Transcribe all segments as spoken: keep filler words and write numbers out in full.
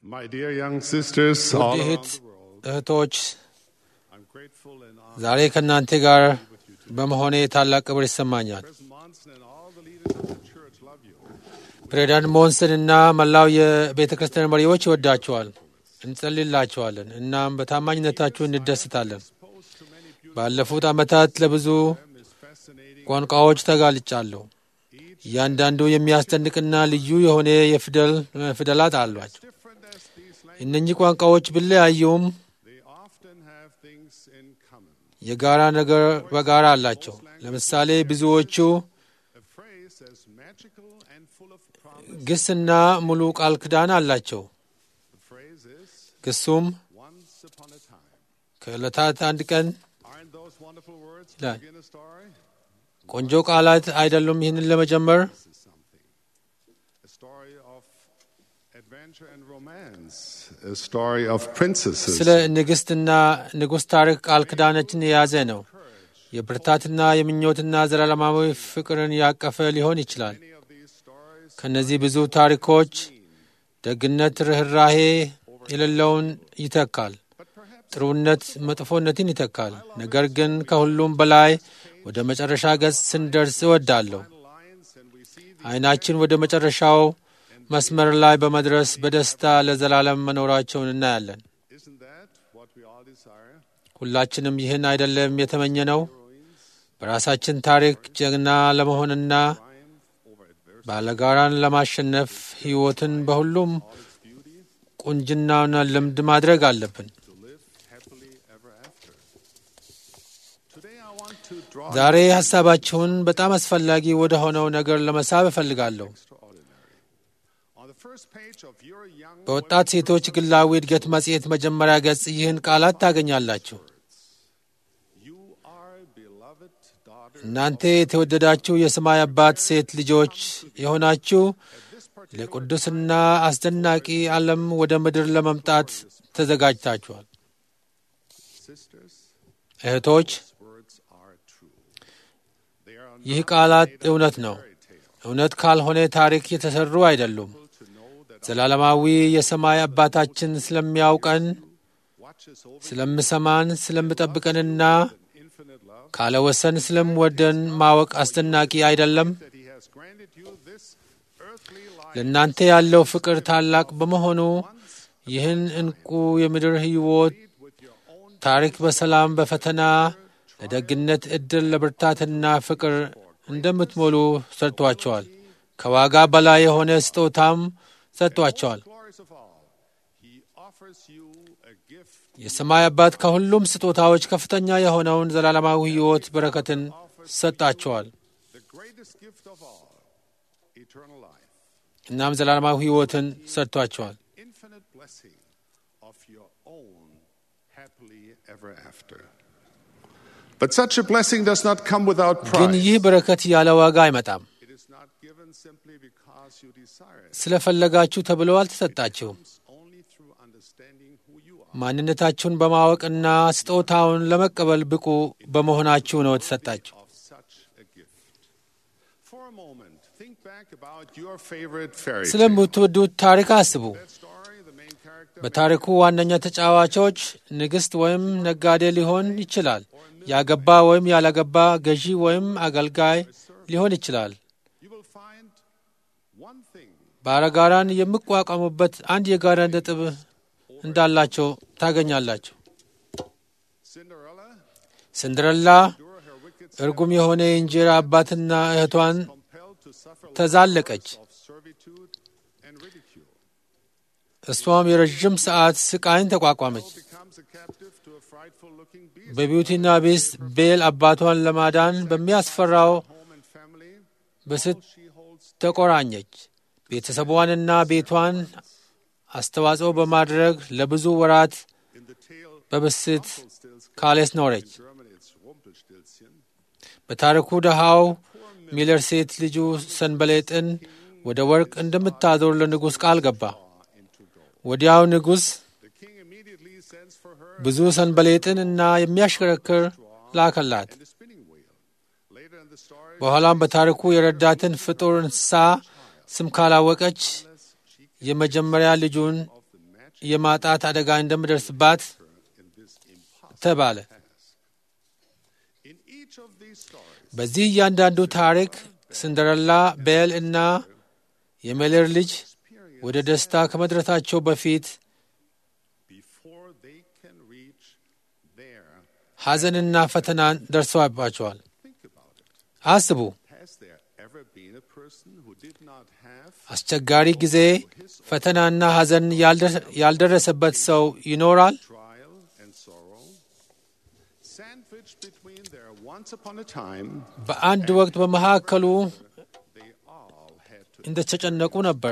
My dear young sisters, all ውድ around the world, እህቶች I'm grateful and honored ዛሬ ከእናንተ ጋር በመሆኔ ታላቅ ክብር ይሰማኛል። President Monson and all the leaders of the church love you. ፕሬዝዳንት ሞንሰን እና መላው የቤተ ክርስቲያን መሪዎች ይወዳችኋል፣ እንጸልይላችኋለን፣ እናም በታማኝነታችሁ እንደሰታለን። Exposed to many beautiful ባለፉት ዓመታት ለብዙ them is fascinating. ቋንቋዎች ተጋልጫለሁ። እያንዳንዱ የሚያስደንቅና ልዩ የሆነ የፊደል ፊደላት አሏቸው። Different as these languages, እነኚህ ቋንቋዎች ቢለያዩም they often have things in common. የጋራ ነገር በጋራ አላቸው። ለምሳሌ ብዙዎቹ A phrase as magical and full of promise. ግስና ሙሉ ቃል ኪዳን አላቸው። The phrase is ግሱም once upon a time. ከዕለታት አንድ ቀን Aren't those wonderful words to Yeah. begin a story? ቆንጆ ቃላት አይደሉም? ይህንን ለመጀመር This is something. A story of adventure and romance. A story of princesses. ስለ ንግሥትና ንጉሥ ታሪክ ቃል ኪዳኖችን የያዘ ነው። የብርታትና የምኞትና ዘላለማዊ ፍቅርን ያቀፈ ሊሆን ይችላል። Many of these stories ከነዚህ ብዙ ታሪኮች ደግነት ርኅራሄ የሌለውን ይተካል። but perhaps ጥሩነት መጥፎነትን ይተካል። ነገር ግን ከሁሉም በላይ ወደ መጨረሻ ገጽ ስንደርስ እወዳለሁ። lines and we see the ዓይናችን ወደ መጨረሻው መስመር ላይ በመድረስ በደስታ ለዘላለም መኖራቸውን እናያለን። isn't that what we all desire? ሁላችንም ይህን አይደለም የተመኘነው? በራሳችን ታሪክ ጀግና ለመሆንና Triumph over adversity, ባለጋራን ለማሸነፍ ሕይወትን በሁሉም all its beauty, ቁንጅናና ልምድ ማድረግ አለብን። to live happily ever after. Today I want to draw ዛሬ ሐሳባችሁን በጣም አስፈላጊ ወደ ሆነው ነገር ለመሳብ እፈልጋለሁ። extraordinary. On the first page of your young በወጣት ሴቶች ግላዊ እድገት መጽሔት መጀመሪያ ገጽ ይህን ቃላት ታገኛላችሁ። you are beloved daughter. እናንተ የተወደዳችሁ የሰማይ አባት ሴት ልጆች የሆናችሁ ለቅዱስና አስደናቂ ዓለም ወደ ምድር ለመምጣት ተዘጋጅታችኋል። Sisters, እህቶች፣ words are true. They are ይህ ቃላት እውነት ነው። እውነት ካልሆነ ታሪክ የተሰሩ አይደሉም። to know that ዘላለማዊ የሰማይ አባታችን ስለሚያውቀን፣ watches over ስለምሰማን፣ ስለምጠብቀንና infinite love, ካለ ወሰን ስለምወደን ማወቅ አስደናቂ አይደለም? that he has granted you this earthly life ለእናንተ ያለው ፍቅር ታላቅ በመሆኑ ይህን እንቁ የምድር ሕይወት with your own ታሪክ በሰላም በፈተና ለደግነት ዕድል ለብርታትና ፍቅር እንደምትሞሉ ሰጥቷቸዋል። ከዋጋ በላይ የሆነ ስጦታም ሰጥቷቸዋል። glories of all. He offers you a gift የሰማይ አባት ከሁሉም ስጦታዎች ከፍተኛ የሆነውን ዘላለማዊ ሕይወት በረከትን ሰጣቸዋል። the greatest gift of all, eternal life, እናም ዘላለማዊ ሕይወትን ሰጥቷቸዋል። infinite blessing of your own happily ever after. But such a blessing does not come without ግን price. ይህ በረከት ያለ ዋጋ አይመጣም። It is not given simply because you desire it. ስለፈለጋችሁ ተብሎ አልተሰጣችሁም። It's only through understanding who you are. ማንነታችሁን በማወቅና ስጦታውን ለመቀበል ብቁ በመሆናችሁ ነው የተሰጣችሁ። Of such a gift. For a moment, think back about your favorite fairy tale. ስለምትወዱት ታሪክ አስቡ። That story, the main character በታሪኩ ዋነኛ ተጫዋቾች ንግሥት ወይም ነጋዴ ሊሆን ይችላል። ያገባ ወይም ያላገባ፣ ገዢ ወይም አገልጋይ ሊሆን ይችላል። you will find one thing ባለጋራን የሚቋቋሙበት አንድ የጋራ ነጥብ እንዳላቸው ታገኛላችሁ። Cinderella ሲንደረላ endure her wicked እርጉም የሆነ የእንጀራ አባትና እህቷን compelled to suffer ተዛለቀች። of servitude and ridicule. እሷም የረዥም ሰዓት ስቃይን ተቋቋመች። Becomes a captive to a frightful looking beast. በቢዩቲና ቢስት ቤል አባቷን ለማዳን በሚያስፈራው Home and family, ብስት she holds ተቆራኘች። ቤተሰቧንና ቤቷን አስተዋጽኦ በማድረግ ለብዙ ወራት in the tale በብስት stills ካሌስ ኖረች። Germany it's Rumpelstilzchen. በታሪኩ ደሃው ሚለር ሴት ልጁ ሰንበሌጥን ወደ ወርቅ እንደምታዞር ለንጉሥ ቃል ገባ። ወዲያው ንጉሥ The king immediately sends for her ብዙ ሰንበሌጥን እና የሚያሽከረክር ላከላት። and a spinning wheel. Later in the story, በኋላም በታሪኩ የረዳትን ፍጡር እንስሳ ስም ካላወቀች የመጀመሪያ ልጁን የማጣት አደጋ እንደሚደርስባት ተባለ። በዚህ እያንዳንዱ ታሪክ ሲንደረላ፣ ቤል እና የሜለር ልጅ ወደ ደስታ ከመድረሳቸው በፊት ሐዘንና ፈተናን ደርሰዋባቸዋል። አስቡ፣ አስቸጋሪ ጊዜ፣ ፈተናና ሐዘን ያልደረሰበት ሰው ይኖራል? በአንድ ወቅት በመካከሉ እንደተጨነቁ ነበር።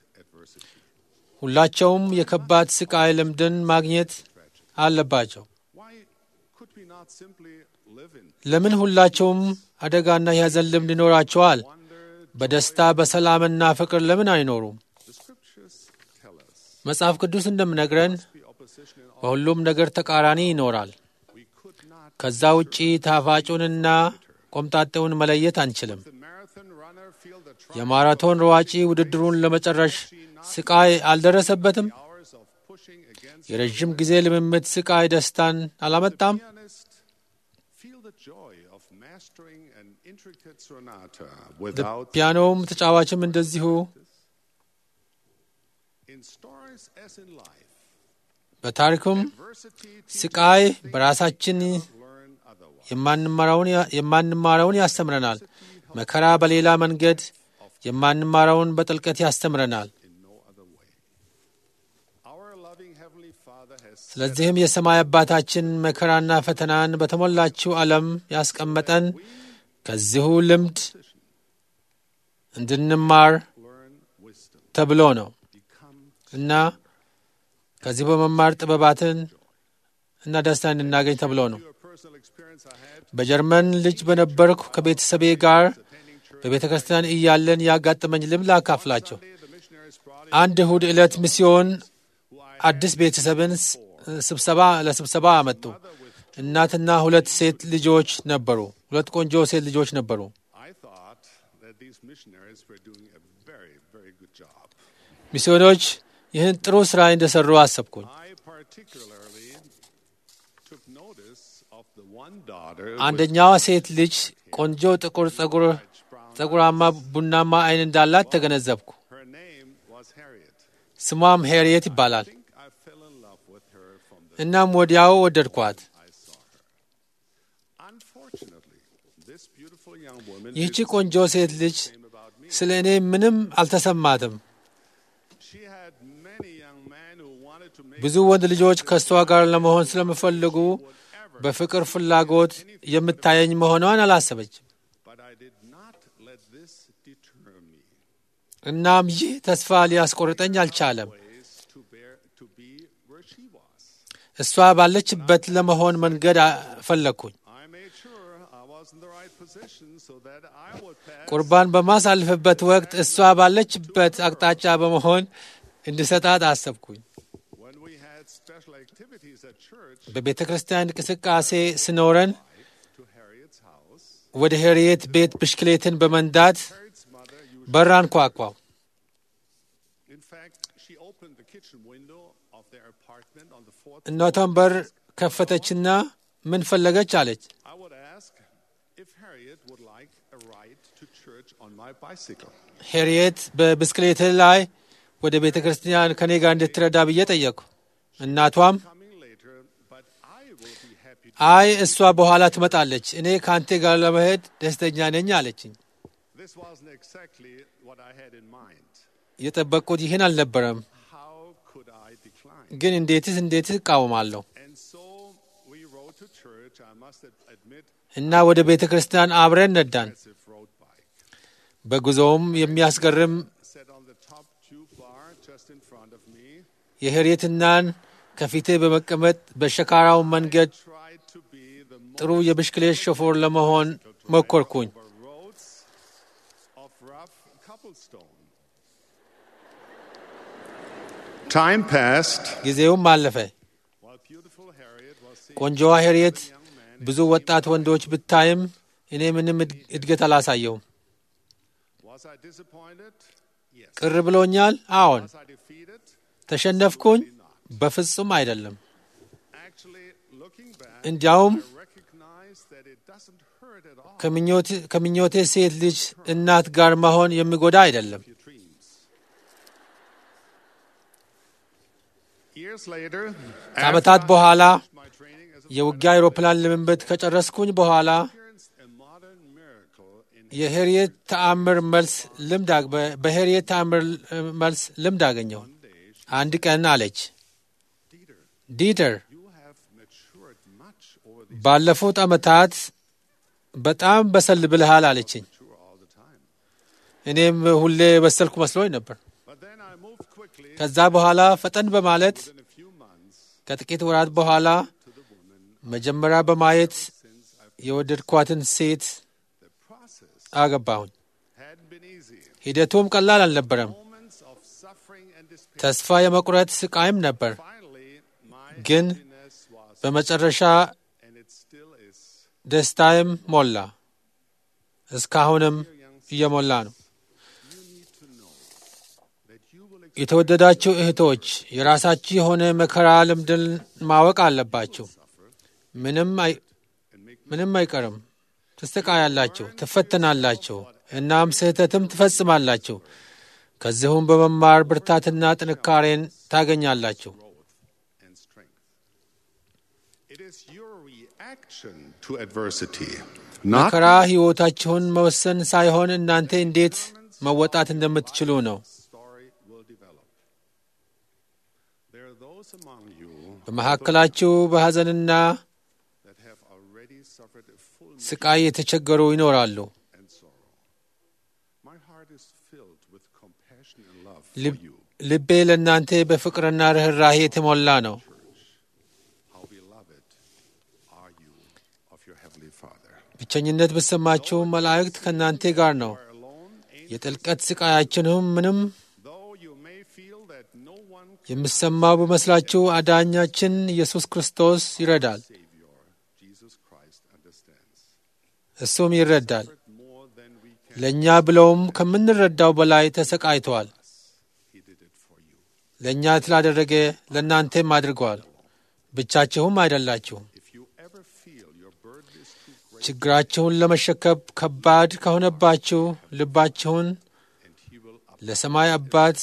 ሁላቸውም የከባድ ስቃይ ልምድን ማግኘት አለባቸው። ለምን ሁላቸውም አደጋና የሐዘን ልምድ ይኖራቸዋል? በደስታ በሰላምና ፍቅር ለምን አይኖሩም? መጽሐፍ ቅዱስ እንደምነግረን በሁሉም ነገር ተቃራኒ ይኖራል። ከዛ ውጪ ጣፋጩንና ቆምጣጤውን መለየት አንችልም። የማራቶን ሯጪ ውድድሩን ለመጨረሽ ስቃይ አልደረሰበትም? የረዥም ጊዜ ልምምድ ስቃይ ደስታን አላመጣም? ፒያኖውም ተጫዋችም እንደዚሁ በታሪኩም ስቃይ በራሳችን የማንማረውን ያስተምረናል። መከራ በሌላ መንገድ የማንማረውን በጥልቀት ያስተምረናል። ስለዚህም የሰማይ አባታችን መከራና ፈተናን በተሞላችው ዓለም ያስቀመጠን ከዚሁ ልምድ እንድንማር ተብሎ ነው እና ከዚህ በመማር ጥበባትን እና ደስታን እንድናገኝ ተብሎ ነው። በጀርመን ልጅ በነበርኩ ከቤተሰቤ ጋር በቤተ ክርስቲያን እያለን ያጋጠመኝ ልምድ ላካፍላቸው። አንድ እሁድ ዕለት ሚስዮን አዲስ ቤተሰብን ስብሰባ ለስብሰባ አመጡ። እናትና ሁለት ሴት ልጆች ነበሩ። ሁለት ቆንጆ ሴት ልጆች ነበሩ። ሚስዮኖች ይህን ጥሩ ስራ እንደሰሩ አሰብኩኝ። አንደኛዋ ሴት ልጅ ቆንጆ ጥቁር ጸጉር ጸጉራማ ቡናማ አይን እንዳላት ተገነዘብኩ። ስሟም ሄሪየት ይባላል። እናም ወዲያው ወደድኳት። ይህቺ ቆንጆ ሴት ልጅ ስለ እኔ ምንም አልተሰማትም። ብዙ ወንድ ልጆች ከእሷ ጋር ለመሆን ስለሚፈልጉ በፍቅር ፍላጎት የምታየኝ መሆኗን አላሰበችም። እናም ይህ ተስፋ ሊያስቆርጠኝ አልቻለም። እሷ ባለችበት ለመሆን መንገድ ፈለግኩኝ። ቁርባን በማሳልፍበት ወቅት እሷ ባለችበት አቅጣጫ በመሆን እንድሰጣት አሰብኩኝ። በቤተ ክርስቲያን እንቅስቃሴ ስኖረን ወደ ሄሪየት ቤት ብስክሌትን በመንዳት በር አንኳኳው። እናቷን በር ከፈተችና ምን ፈለገች አለች። ሄሪየት በብስክሌት ላይ ወደ ቤተ ክርስቲያን ከኔ ጋር እንድትረዳ ብዬ ጠየቅኩ። እናቷም አይ እሷ በኋላ ትመጣለች፣ እኔ ከአንተ ጋር ለመሄድ ደስተኛ ነኝ አለችኝ። የጠበቅኩት ይህን አልነበረም፣ ግን እንዴትስ እንዴትስ እቃወማለሁ እና ወደ ቤተ ክርስቲያን አብረን ነዳን። በጉዞውም የሚያስገርም የሄሪየትናን ከፊቴ በመቀመጥ በሸካራው መንገድ ጥሩ የብስክሌት ሾፌር ለመሆን ሞከርኩኝ። ጊዜውም አለፈ። ቆንጆዋ ሄሪየት ብዙ ወጣት ወንዶች ብታይም እኔ ምንም እድገት አላሳየውም። ቅር ብሎኛል። አዎን። ተሸነፍኩኝ? በፍጹም አይደለም። Actually, looking back, እንዲያውም I recognize that it doesn't hurt at all. ከምኞቴ ከምኞቴ ሴት ልጅ እናት ጋር መሆን የሚጎዳ አይደለም። Your dreams. Years later, ከዓመታት በኋላ my training as a የውጊያ አውሮፕላን ልምምድ ከጨረስኩኝ በኋላ experienced a modern miracle in የሄሪየት ተአምር መልስ ልምድ አግ- በ- በሄሪየት ተአምር መልስ ልምድ አገኘሁ። አንድ ቀን አለች፣ Dieter. ዲተር You have matured much over the ባለፉት ዓመታት በጣም በሰል ብልሃል አለችኝ። mature all the time. እኔም ሁሌ በሰልኩ መስሎኝ ነበር። But then I moved quickly ከዛ በኋላ ፈጠን በማለት within a few months ከጥቂት ወራት በኋላ to the woman መጀመሪያ በማየት since I've የወደድኳትን ሴት the process አገባሁኝ። hadn't been easy. ሂደቱም ቀላል አልነበረም። Moments of suffering and despair. ተስፋ የመቁረጥ ስቃይም ነበር። Finally, my ግን happiness was በመጨረሻ and it still is. ደስታይም ሞላ። እስካሁንም እየሞላ ነው። You need to know that you will የተወደዳችሁ እህቶች የራሳችሁ የሆነ መከራ ልምድን ማወቅ አለባችሁ። ምንም አይ ምንም አይቀርም። ትስተቃያላችሁ፣ ትፈተናላችሁ፣ እናም ስህተትም ትፈጽማላችሁ። ከዚሁም በመማር ብርታትና ጥንካሬን ታገኛላችሁ። and strength. It is your reaction to adversity, not መከራ ሕይወታችሁን መወሰን ሳይሆን እናንተ እንዴት መወጣት እንደምትችሉ ነው። story will develop. There are those among you በመካከላችሁ በሐዘንና that have already suffered a full ስቃይ የተቸገሩ ይኖራሉ። and sorrow. My heart is filled with compassion and love for ልብ- you. ልቤ ለእናንተ በፍቅርና ርኅራኄ የተሞላ ነው። How beloved are you of your heavenly Father. ብቸኝነት ብሰማችሁ መላእክት ከእናንተ ጋር ነው። You are alone, angels, የጥልቀት ስቃያችንም ምንም though you may feel that no one can የምሰማው በመስላችሁ አዳኛችን ኢየሱስ ክርስቶስ ይረዳል። Savior, Jesus Christ, understands. እሱም ይረዳል። More than we can, ለእኛ ብለውም ከምንረዳው በላይ ተሰቃይተዋል። He did it for you. ለእኛ ስላደረገ ለእናንተም አድርገዋል። ብቻችሁም አይደላችሁም። If you ever feel your burden is too great, ችግራችሁን ለመሸከም ከባድ ከሆነባችሁ ልባችሁን and He will up. ለሰማይ አባት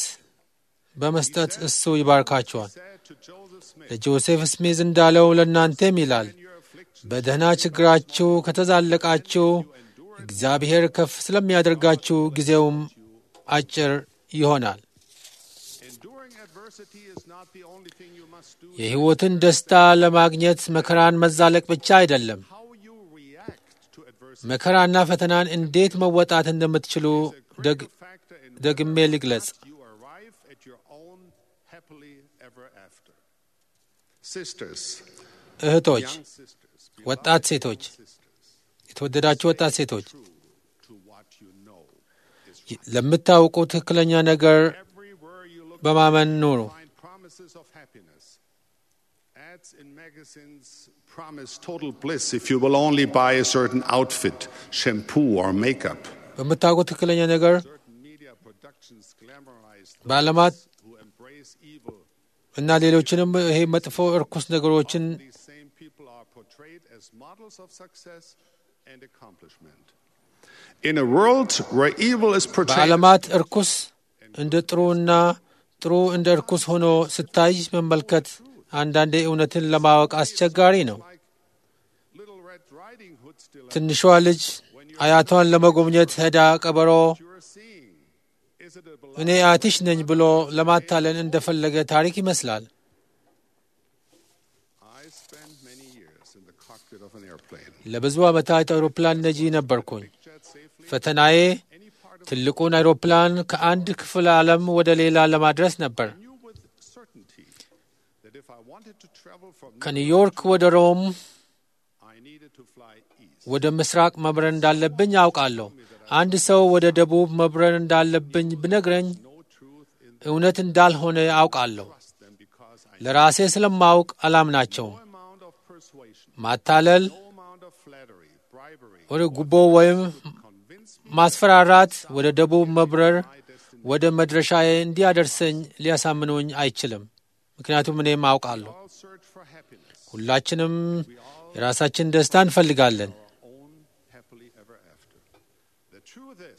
በመስጠት እሱ ይባርካችኋል። Said to Joseph Smith, ለጆሴፍ ስሚዝ እንዳለው ለእናንተም ይላል፣ in your affliction, በደህና ችግራችሁ ከተዛለቃችሁ እግዚአብሔር ከፍ ስለሚያደርጋችሁ ጊዜውም አጭር ይሆናል። enduring adversity is not the only thing you must do. የሕይወትን ደስታ ለማግኘት መከራን መዛለቅ ብቻ አይደለም። How you react to adversity መከራና ፈተናን እንዴት መወጣት እንደምትችሉ is a ደግ critical factor in ደግሜ whether or ልግለጽ። not you arrive at your own happily ever after. Sisters, እህቶች፣ young sisters, ወጣት ሴቶች፣ sisters, የተወደዳችሁ ወጣት ሴቶች true to what you know is ለምታውቁ ትክክለኛ ነገር everywhere you look. በማመን ኑሩ። Find promises of happiness. Ads in magazines promise total bliss if you will only buy a certain outfit, shampoo, or makeup. በምታውቁ ትክክለኛ ነገር Certain media productions glamorize በዓለማት those who embrace evil. እና ሌሎችንም ይሄ መጥፎ እርኩስ ነገሮችን These same people are portrayed as models of success and accomplishment. In a world where evil is portrayed በዓለማት እርኩስ እንደ ጥሩና ጥሩ እንደ እርኩስ ሆኖ ስታይ መመልከት አንዳንዴ እውነትን ለማወቅ አስቸጋሪ ነው። like Little Red Riding Hood still ትንሿ ልጅ አያቷን ለመጎብኘት ሄዳ ቀበሮ you're seeing. Is it a እኔ አያትሽ ነኝ ብሎ ለማታለን እንደፈለገ ታሪክ ይመስላል። I spent many years in the cockpit of an airplane. ለብዙ ዓመታት አውሮፕላን ነጂ ነበርኩኝ። Jet safely ፈተናዬ any part of ትልቁን አውሮፕላን ከአንድ ክፍለ ዓለም ወደ ሌላ ለማድረስ ነበር። knew with certainty that if I wanted to travel from ከኒውዮርክ ወደ ሮም I needed to fly east. ወደ ምስራቅ መብረር እንዳለብኝ አውቃለሁ። አንድ ሰው ወደ ደቡብ መብረር እንዳለብኝ ብነግረኝ No truth in እውነት እንዳልሆነ አውቃለሁ። trust them because I ለራሴ ስለማውቅ አላምናቸውም። no amount of persuasion, ማታለል፣ no amount of flattery, bribery, ወደ ጉቦ ወይም convince me ማስፈራራት ወደ ደቡብ መብረር my destiny. ወደ መድረሻዬ እንዲያደርሰኝ ሊያሳምኑኝ አይችልም። ምክንያቱም እኔም አውቃለሁ። all search for happiness. ሁላችንም የራሳችን ደስታ እንፈልጋለን። Our own happily ever after. The truth is,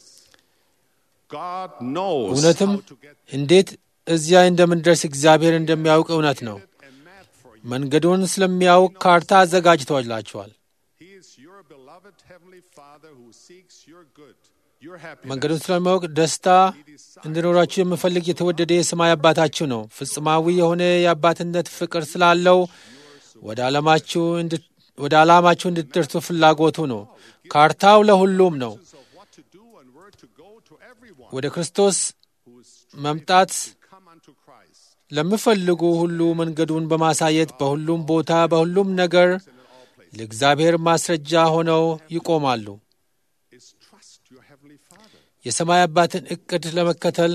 God knows እውነትም how to get እንዴት እዚያ እንደምንደርስ እግዚአብሔር እንደሚያውቅ እውነት ነው። a map for you. መንገዱን ስለሚያውቅ ካርታ አዘጋጅቶላችኋል። He is your beloved heavenly Father who seeks your good, your happiness. መንገዱን ስለሚያውቅ ደስታ እንዲኖራችሁ የምፈልግ የተወደደ የሰማይ አባታችሁ ነው። ፍጹማዊ የሆነ የአባትነት ፍቅር ስላለው ወደ ዓላማችሁ እንድ- ወደ ዓላማችሁ እንድትደርሱ ፍላጎቱ ነው። ካርታው ለሁሉም ነው። Of what to do and where to go to everyone ወደ ክርስቶስ who is መምጣት come unto Christ. ለሚፈልጉ ሁሉ መንገዱን በማሳየት በሁሉም ቦታ በሁሉም ነገር ለእግዚአብሔር ማስረጃ ሆነው ይቆማሉ። Is trust your heavenly Father. የሰማይ አባትን ዕቅድ ለመከተል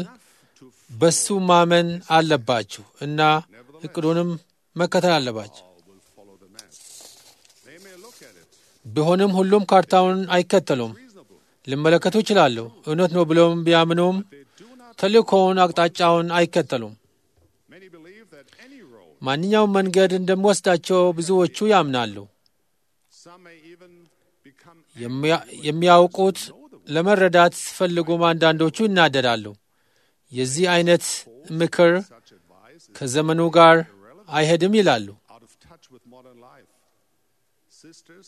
በሱ ማመን አለባችሁ እና ዕቅዱንም መከተል አለባችሁ። All will follow the map. They may look at it ቢሆንም ሁሉም ካርታውን አይከተሉም። reasonable. ሊመለከቱ ይችላሉ። እውነት ነው ብለውም ቢያምኑም They do not. ተልእኮውን አቅጣጫውን አይከተሉም። Many believe that any road, ማንኛውም መንገድ እንደሚወስዳቸው ብዙዎቹ ያምናሉ። some may even become የሚያ- የሚያውቁት ለመረዳት ሲፈልጉም አንዳንዶቹ ይናደዳሉ። የዚህ አይነት ምክር such advice is ከዘመኑ ጋር አይሄድም ይላሉ። out of touch with modern life. Sisters,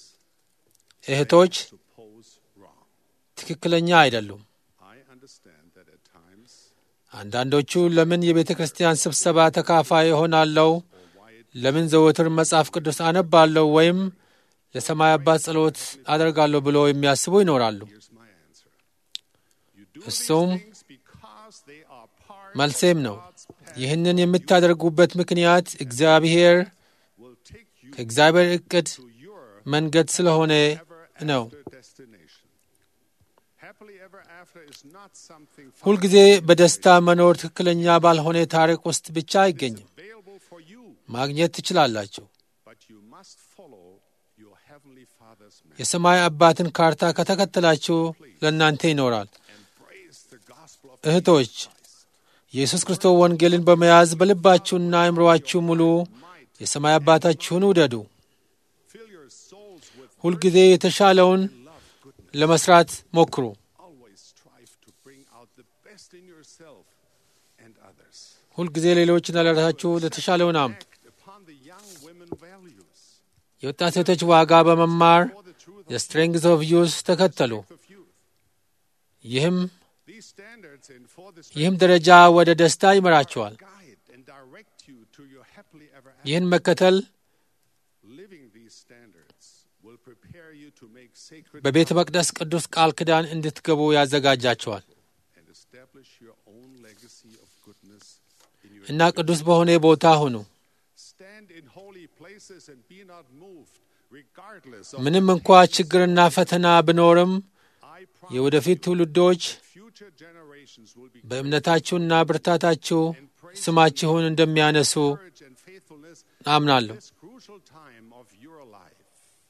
እህቶች suppose wrong. ትክክለኛ አይደሉም። I understand that at times አንዳንዶቹ ለምን የቤተ ክርስቲያን ስብሰባ ተካፋይ እሆናለሁ፣ ለምን ዘወትር መጽሐፍ ቅዱስ አነባለሁ ወይም ለሰማይ አባት ጸሎት አደርጋለሁ ብሎ የሚያስቡ ይኖራሉ። here's my answer. You do እሱም these things because they are part መልሴም of ነው። God's plan. ይህንን የምታደርጉበት ምክንያት እግዚአብሔር Will take you ከእግዚአብሔር ዕቅድ to your መንገድ ስለሆነ ever ነው። after destination. Happily ever after is not something far ሁልጊዜ በደስታ መኖር ትክክለኛ ባልሆነ ታሪክ ውስጥ ብቻ አይገኝም። available for you, ማግኘት ትችላላችሁ። but you must follow your heavenly Father's map. የሰማይ አባትን ካርታ ከተከተላችሁ ለእናንተ ይኖራል። Embrace the gospel of እህቶች የኢየሱስ ክርስቶስ ወንጌልን በመያዝ በልባችሁና አእምሮአችሁ ሙሉ የሰማይ አባታችሁን ውደዱ። fill your souls with ሁልጊዜ የተሻለውን love, goodness. ለመስራት ሞክሩ። Always strive to bring out the best in yourself and others. ሁልጊዜ ሌሎችና ለራሳችሁ ለተሻለውን አምጡ። Act upon the young women values. የወጣት ሴቶች ዋጋ በመማር For the truth የስትሬንግዝ ኦፍ ዩዝ ተከተሉ። of youth. ይህም These standards and for this ይህም ደረጃ ወደ ደስታ ይመራችኋል። guide and direct you to your happily ever after. ይህን መከተል Living these standards will prepare you to make sacred በቤተ መቅደስ ቅዱስ ቃል ኪዳን እንድትገቡ ያዘጋጃችኋል and establish your own legacy of goodness in your እና ቅዱስ በሆነ ቦታ ሁኑ። stand in holy places and be not moved regardless of ምንም እንኳ ችግርና ፈተና ቢኖርም I promise የወደፊት ትውልዶች future generations will be በእምነታችሁና ብርታታችሁ ስማችሁን እንደሚያነሱ courage and faithfulness አምናለሁ። this crucial time of your life.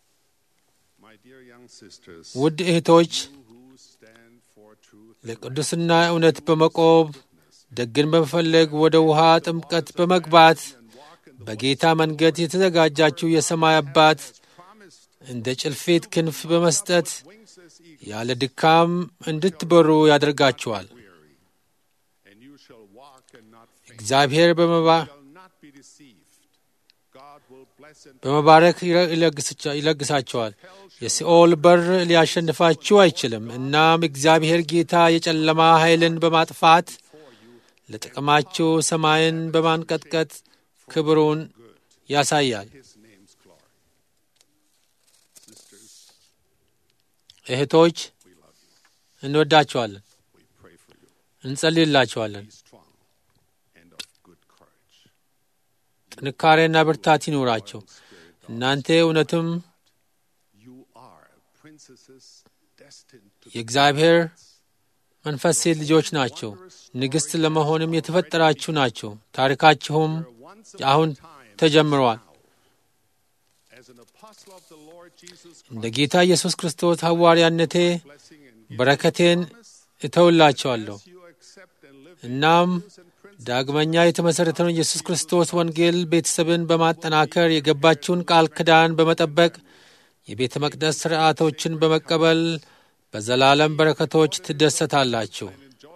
My dear young sisters, ውድ እህቶች you who stand for truth and ለቅዱስና እውነት በመቆም ደግን በመፈለግ ወደ ውሃ ጥምቀት በመግባት በጌታ መንገድ የተዘጋጃችሁ የሰማይ አባት promised እንደ ጭልፊት ክንፍ በመስጠት wings as eagles ያለ ድካም እንድትበሩ ያደርጋችኋል። weary, and you shall walk and not faint. እግዚአብሔር በመባ- Shall not be deceived. God will bless and በመባረክ ይረ- ይለግስቻ- ይለግሳችኋል። የሲኦል በር ሊያሸንፋችሁ አይችልም። እናም እግዚአብሔር ጌታ የጨለማ ኃይልን በማጥፋት ለጥቅማችሁ ሰማይን በማንቀጥቀጥ ክብሩን ያሳያል። His name's glory. Sisters, እህቶች we love you. እንወዳችኋለን፣ We pray for you. እንጸልይላችኋለን። Be strong and of good courage. ጥንካሬና ብርታት ይኑራቸው። እናንተ እውነትም You are princesses destined to የእግዚአብሔር መንፈስ ሴት ልጆች ናቸው። ንግሥት ለመሆንም የተፈጠራችሁ ናቸው። ታሪካችሁም once አሁን ተጀምሯል። as an apostle of the Lord Jesus እንደ ጌታ ኢየሱስ ክርስቶስ ሐዋርያነቴ blessing and በረከቴን እተውላቸዋለሁ። you accept and live እናም ዳግመኛ የተመሠረተውን ኢየሱስ ክርስቶስ ወንጌል ቤተሰብን በማጠናከር የገባችውን ቃል ኪዳን በመጠበቅ የቤተ መቅደስ ሥርዓቶችን በመቀበል በዘላለም በረከቶች ትደሰታላችሁ።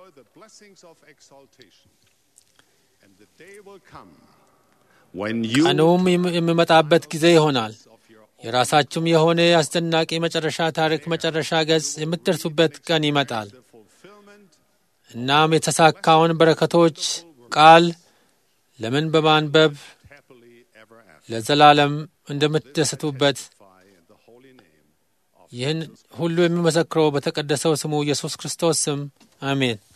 ቀኑም የሚመጣበት ጊዜ ይሆናል። የራሳችሁም የሆነ አስደናቂ መጨረሻ ታሪክ መጨረሻ ገጽ የምትደርሱበት ቀን ይመጣል። እናም የተሳካውን በረከቶች ቃል ለምን በማንበብ ለዘላለም እንደምትደሰቱበት ይህን ሁሉ የሚመሰክረው በተቀደሰው ስሙ ኢየሱስ ክርስቶስ ስም አሜን።